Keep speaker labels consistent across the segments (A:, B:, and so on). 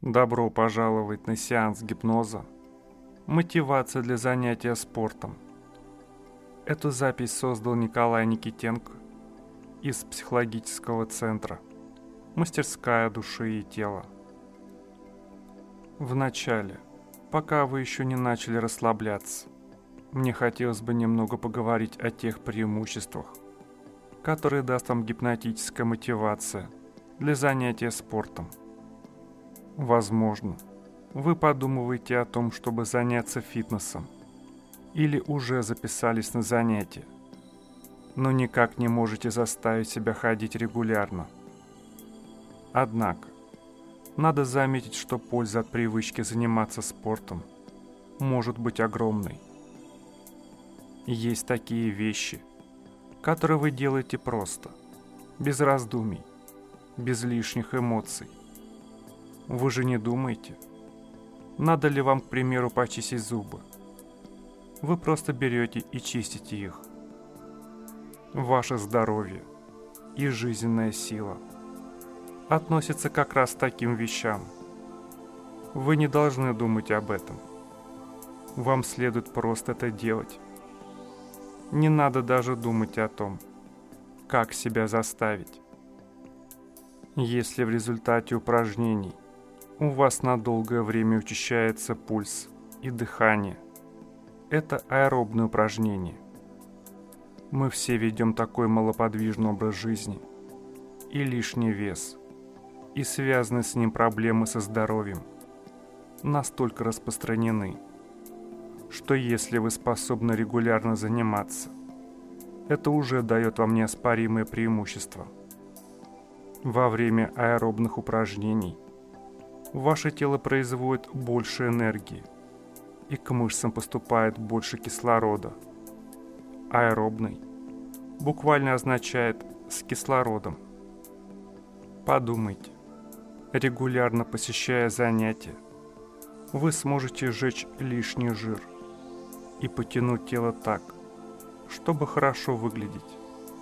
A: Добро пожаловать на сеанс гипноза. Мотивация для занятия спортом. Эту запись создал Николай Никитенко из психологического центра «Мастерская души и тела». Вначале, пока вы еще не начали расслабляться, мне хотелось бы немного поговорить о тех преимуществах, которые даст вам гипнотическая мотивация для занятия спортом. Возможно, вы подумываете о том, чтобы заняться фитнесом, или уже записались на занятия, но никак не можете заставить себя ходить регулярно. Однако, надо заметить, что польза от привычки заниматься спортом может быть огромной. Есть такие вещи, которые вы делаете просто, без раздумий, без лишних эмоций. Вы же не думаете, надо ли вам, к примеру, почистить зубы. Вы просто берете и чистите их. Ваше здоровье и жизненная сила относятся как раз к таким вещам. Вы не должны думать об этом. Вам следует просто это делать. Не надо даже думать о том, как себя заставить. Если в результате упражнений у вас на долгое время учащается пульс и дыхание, это аэробное упражнение. Мы все ведем такой малоподвижный образ жизни, и лишний вес, и связанные с ним проблемы со здоровьем настолько распространены, что если вы способны регулярно заниматься, это уже дает вам неоспоримое преимущество. Во время аэробных упражнений ваше тело производит больше энергии, и к мышцам поступает больше кислорода. Аэробный буквально означает «с кислородом». Подумайте, регулярно посещая занятия, вы сможете сжечь лишний жир и потянуть тело так, чтобы хорошо выглядеть,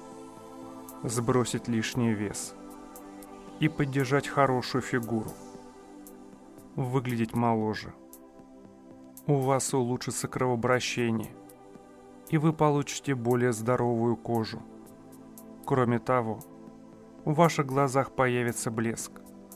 A: сбросить лишний вес и поддержать хорошую фигуру, выглядеть моложе. У вас улучшится кровообращение, и вы получите более здоровую кожу. Кроме того, в ваших глазах появится блеск.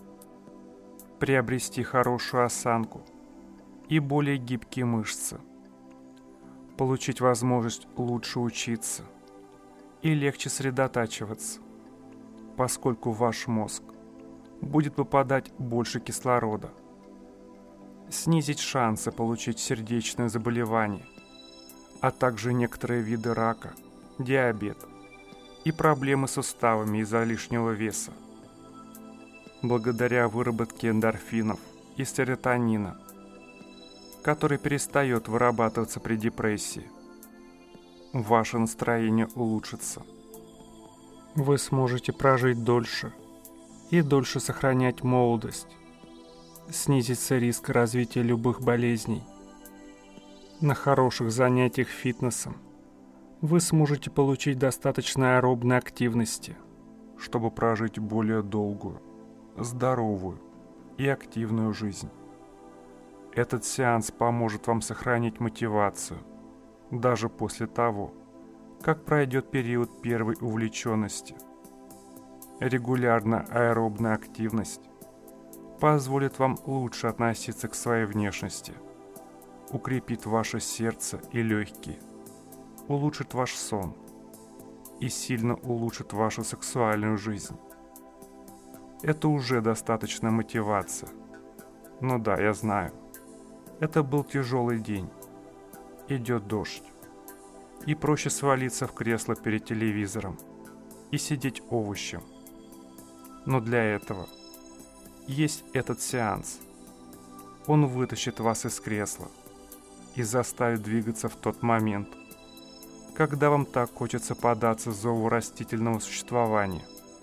A: Приобрести хорошую осанку и более гибкие мышцы. Получить возможность лучше учиться и легче сосредотачиваться, поскольку ваш мозг будет выпадать больше кислорода. Снизить шансы получить сердечное заболевание, а также некоторые виды рака, диабет и проблемы с суставами из-за лишнего веса. Благодаря выработке эндорфинов и серотонина, который перестает вырабатываться при депрессии, ваше настроение улучшится. Вы сможете прожить дольше и дольше сохранять молодость. Снизится риск развития любых болезней. На хороших занятиях фитнесом вы сможете получить достаточно аэробной активности, чтобы прожить более долгую, здоровую и активную жизнь. Этот сеанс поможет вам сохранить мотивацию, даже после того, как пройдет период первой увлеченности. Регулярная аэробная активность позволит вам лучше относиться к своей внешности, укрепит ваше сердце и легкие, улучшит ваш сон и сильно улучшит вашу сексуальную жизнь. Это уже достаточная мотивация. Но да, я знаю, это был тяжелый день, идет дождь, и проще свалиться в кресло перед телевизором и сидеть овощем. Но для этого есть этот сеанс. Он вытащит вас из кресла и заставит двигаться в тот момент, когда вам так хочется податься зову растительного существования.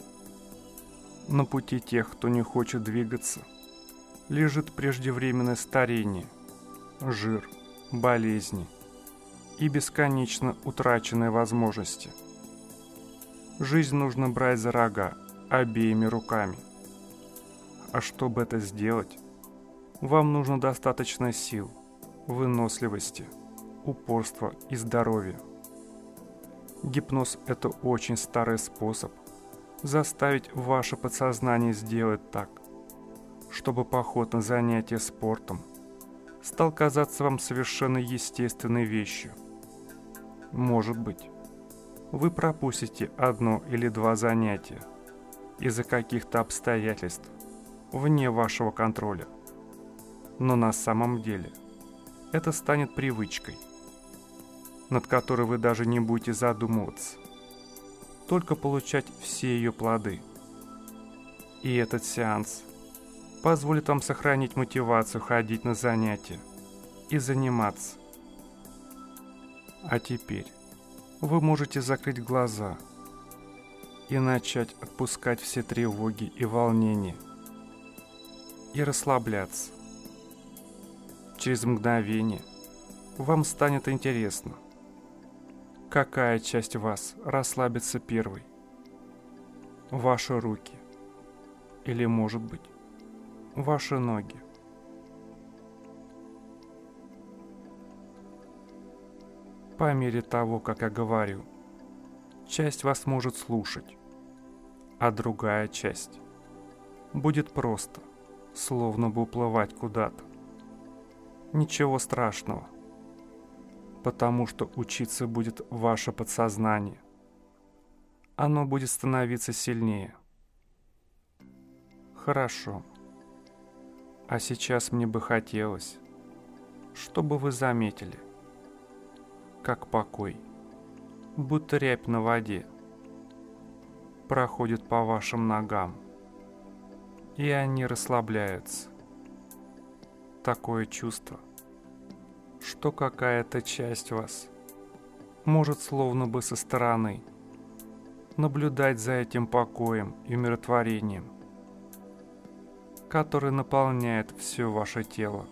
A: На пути тех, кто не хочет двигаться, лежит преждевременное старение, жир, болезни и бесконечно утраченные возможности. Жизнь нужно брать за рога обеими руками. А чтобы это сделать, Вам нужно достаточно сил, выносливости, упорства и здоровья. Гипноз – это очень старый способ заставить ваше подсознание сделать так, чтобы поход на занятие спортом стал казаться вам совершенно естественной вещью. Может быть, вы пропустите одно или два занятия из-за каких-то обстоятельств вне вашего контроля. Но на самом деле это станет привычкой, над которой вы даже не будете задумываться, только получать все ее плоды. И этот сеанс позволит вам сохранить мотивацию ходить на занятия и заниматься. А теперь вы можете закрыть глаза и начать отпускать все тревоги и волнения и расслабляться. Через мгновение вам станет интересно, какая часть вас расслабится первой. Ваши руки или, может быть, ваши ноги. По мере того, как я говорю, часть вас может слушать, а другая часть будет просто, словно бы уплывать куда-то. Ничего страшного, потому что учиться будет ваше подсознание. Оно будет становиться сильнее. Хорошо. А сейчас мне бы хотелось, чтобы вы заметили, как покой, будто рябь на воде, проходит по вашим ногам, и они расслабляются. Такое чувство, что какая-то часть вас может словно бы со стороны наблюдать за этим покоем и умиротворением, который наполняет все ваше тело.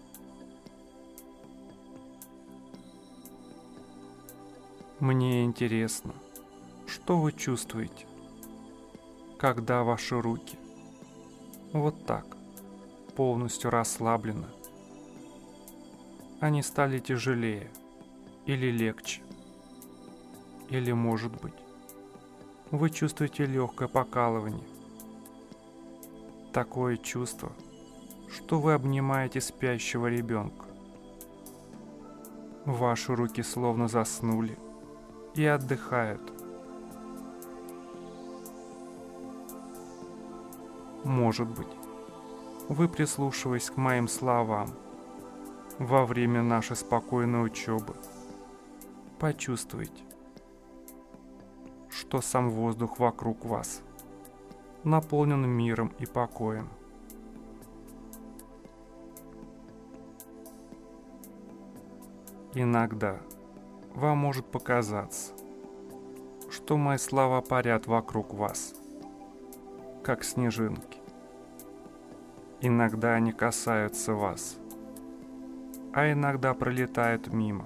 A: Мне интересно, что вы чувствуете, когда ваши руки вот так полностью расслаблены. Они стали тяжелее или легче. Или, может быть, вы чувствуете легкое покалывание. Такое чувство, что вы обнимаете спящего ребенка. Ваши руки словно заснули и отдыхают. Может быть, вы, прислушиваясь к моим словам, во время нашей спокойной учебы, почувствуете, что сам воздух вокруг вас наполнен миром и покоем. Иногда вам может показаться, что мои слова парят вокруг вас, как снежинки. Иногда они касаются вас, а иногда пролетают мимо.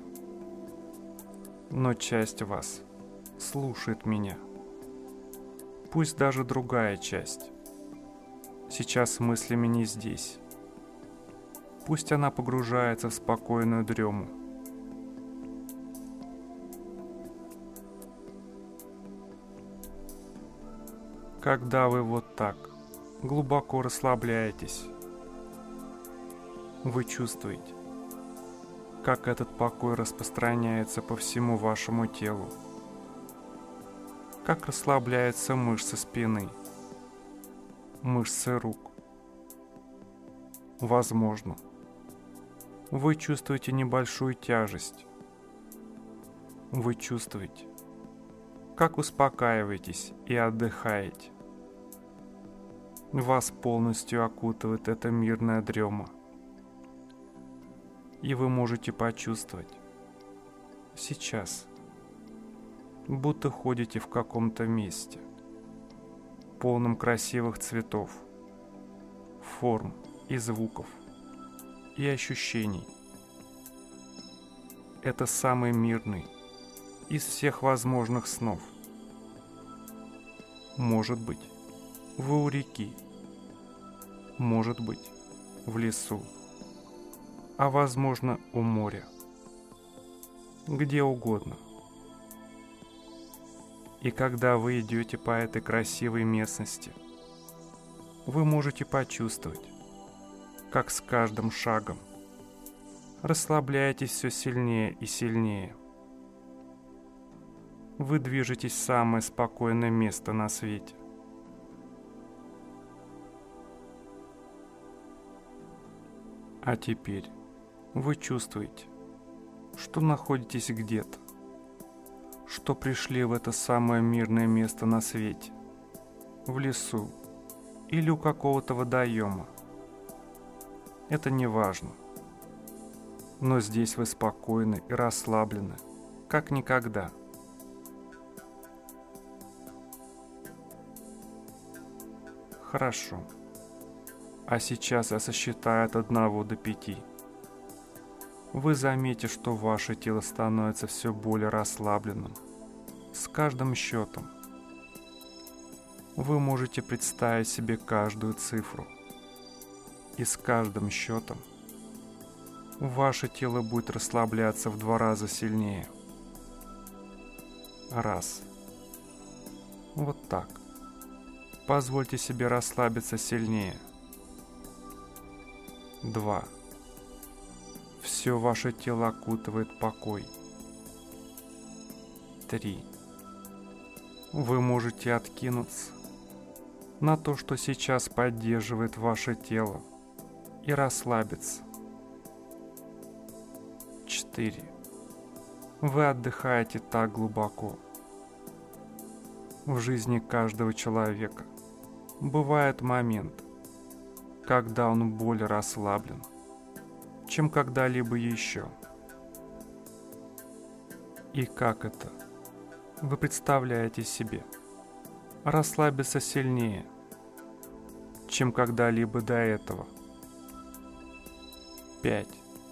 A: Но часть вас слушает меня. Пусть даже другая часть сейчас мыслями не здесь. Пусть она погружается в спокойную дрему. Когда вы вот так глубоко расслабляетесь, вы чувствуете, как этот покой распространяется по всему вашему телу, как расслабляются мышцы спины, мышцы рук. Возможно, вы чувствуете небольшую тяжесть. Вы чувствуете, как успокаиваетесь и отдыхаете. Вас полностью окутывает эта мирная дрема. И вы можете почувствовать сейчас, будто ходите в каком-то месте, полном красивых цветов, форм и звуков, и ощущений. Это самый мирный из всех возможных снов. Может быть, вы у реки. Может быть, в лесу, а возможно у моря, где угодно. И когда вы идете по этой красивой местности, вы можете почувствовать, как с каждым шагом расслабляетесь все сильнее и сильнее. Вы движетесь в самое спокойное место на свете. А теперь вы чувствуете, что находитесь где-то, что пришли в это самое мирное место на свете, в лесу или у какого-то водоема. Это не важно. Но здесь вы спокойны и расслаблены, как никогда. Хорошо. А сейчас я сосчитаю от 1 до 5. Вы заметите, что ваше тело становится все более расслабленным с каждым счетом. Вы можете представить себе каждую цифру. И с каждым счетом ваше тело будет расслабляться в 2 раза сильнее. 1. Вот так. Позвольте себе расслабиться сильнее. 2. Все ваше тело окутывает покой. 3. Вы можете откинуться на то, что сейчас поддерживает ваше тело, и расслабиться. 4. Вы отдыхаете так глубоко. В жизни каждого человека бывает момент, когда он более расслаблен, чем когда-либо еще. И как это? Вы представляете себе расслабиться сильнее, чем когда-либо до этого. 5.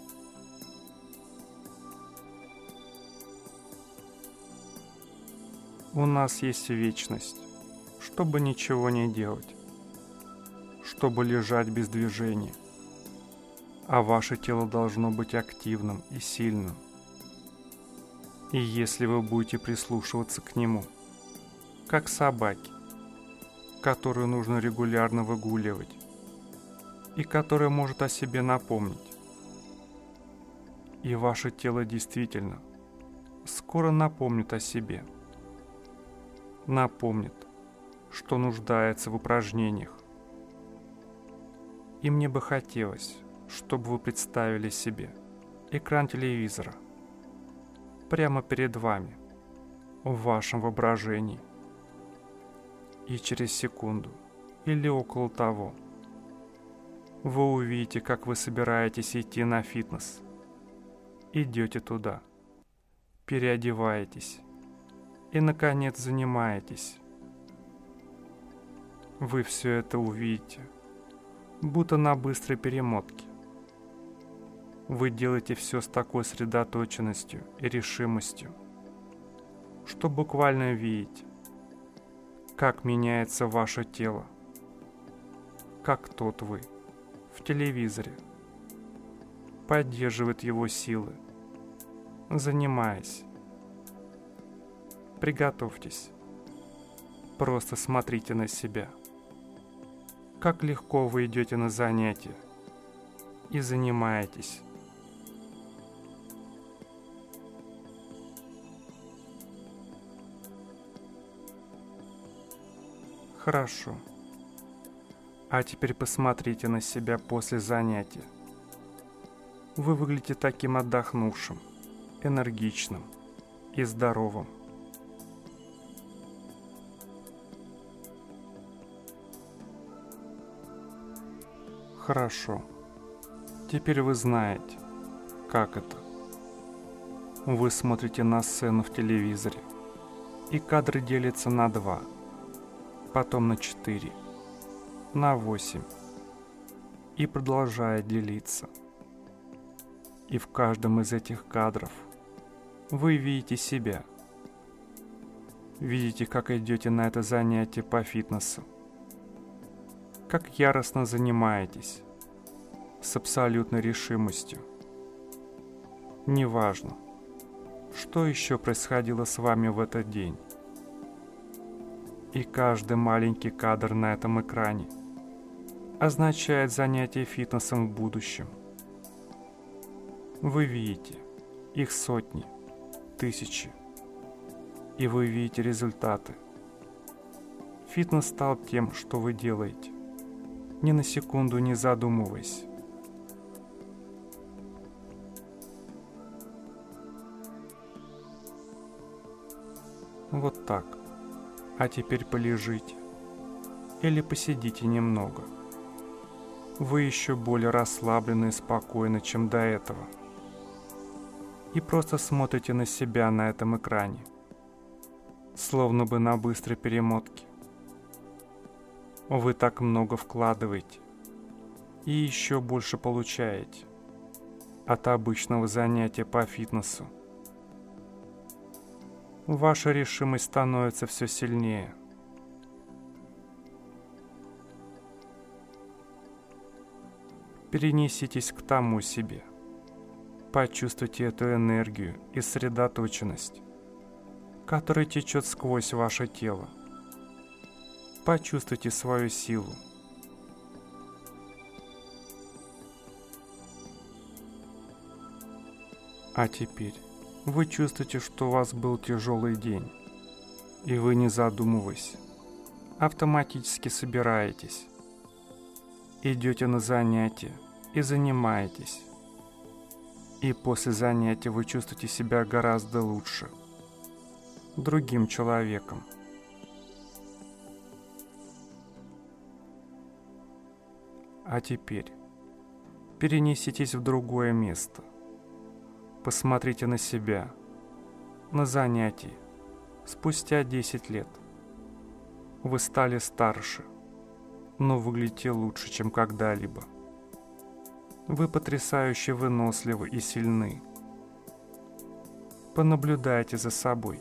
A: У нас есть вечность, чтобы ничего не делать, чтобы лежать без движения, а ваше тело должно быть активным и сильным. И если вы будете прислушиваться к нему, как собаке, которую нужно регулярно выгуливать, и которая может о себе напомнить, и ваше тело действительно скоро напомнит о себе, напомнит, что нуждается в упражнениях. И мне бы хотелось, чтобы вы представили себе экран телевизора прямо перед вами, в вашем воображении. И через секунду или около того вы увидите, как вы собираетесь идти на фитнес. Идете туда, переодеваетесь и, наконец, занимаетесь. Вы все это увидите, будто на быстрой перемотке. Вы делаете все с такой сосредоточенностью и решимостью, что буквально видите, как меняется ваше тело, как тот вы в телевизоре поддерживает его силы, занимаясь. Приготовьтесь, просто смотрите на себя, как легко вы идете на занятия и занимаетесь. Хорошо. А теперь посмотрите на себя после занятия. Вы выглядите таким отдохнувшим, энергичным и здоровым. Хорошо. Теперь вы знаете, как это. Вы смотрите на сцену в телевизоре, и кадры делятся на 2, потом на 4, на 8, и продолжает делиться. И в каждом из этих кадров вы видите себя. Видите, как идете на это занятие по фитнесу, как яростно занимаетесь, с абсолютной решимостью. Неважно, что еще происходило с вами в этот день. И каждый маленький кадр на этом экране означает занятие фитнесом в будущем. Вы видите их сотни, тысячи, и вы видите результаты. Фитнес стал тем, что вы делаете, ни на секунду не задумываясь. Вот так. А теперь полежите или посидите немного. Вы еще более расслаблены и спокойны, чем до этого. И просто смотрите на себя на этом экране, словно бы на быстрой перемотке. Вы так много вкладываете и еще больше получаете от обычного занятия по фитнесу. Ваша решимость становится все сильнее. Перенеситесь к тому себе. Почувствуйте эту энергию и сосредоточенность, которая течет сквозь ваше тело. Почувствуйте свою силу. А теперь вы чувствуете, что у вас был тяжелый день, и вы, не задумываясь, автоматически собираетесь, идете на занятия и занимаетесь. И после занятия вы чувствуете себя гораздо лучше, другим человеком. А теперь перенеситесь в другое место. Посмотрите на себя, на занятии. Спустя 10 лет вы стали старше, но выглядите лучше, чем когда-либо. Вы потрясающе выносливы и сильны. Понаблюдайте за собой.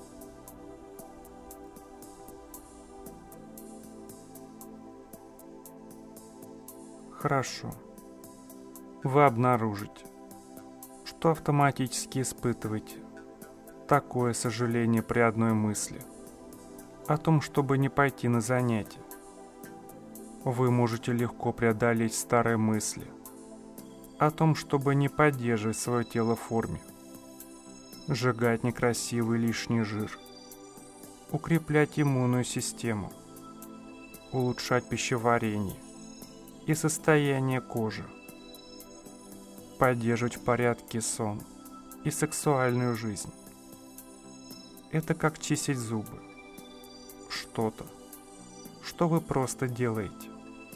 A: Хорошо. Вы обнаружите, что автоматически испытываете такое сожаление при одной мысли о том, чтобы не пойти на занятия. Вы можете легко преодолеть старые мысли о том, чтобы не поддерживать свое тело в форме, сжигать некрасивый лишний жир, укреплять иммунную систему, улучшать пищеварение и состояние кожи, поддерживать в порядке сон и сексуальную жизнь. Это как чистить зубы. Что-то, что вы просто делаете.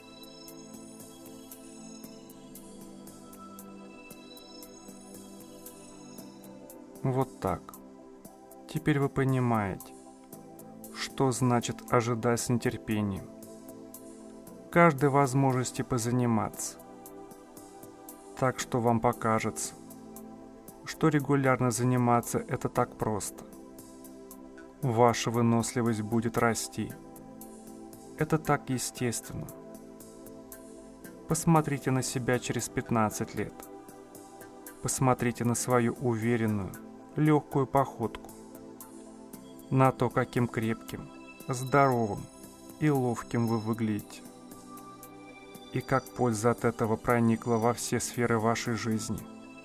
A: Вот так. Теперь вы понимаете, что значит ожидать с нетерпением каждой возможности позаниматься. Так что вам покажется, что регулярно заниматься – это так просто. Ваша выносливость будет расти. Это так естественно. Посмотрите на себя через 15 лет. Посмотрите на свою уверенную, легкую походку. На то, каким крепким, здоровым и ловким вы выглядите. И как польза от этого проникла во все сферы вашей жизни.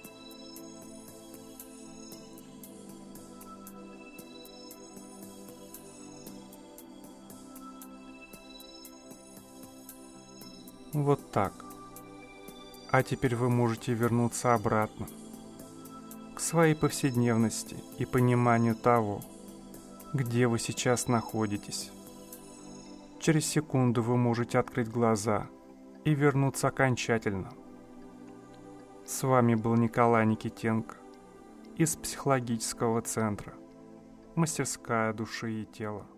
A: Вот так. А теперь вы можете вернуться обратно к своей повседневности и пониманию того, где вы сейчас находитесь. Через секунду вы можете открыть глаза и вернуться окончательно. С вами был Николай Никитенко из психологического центра «Мастерская души и тела».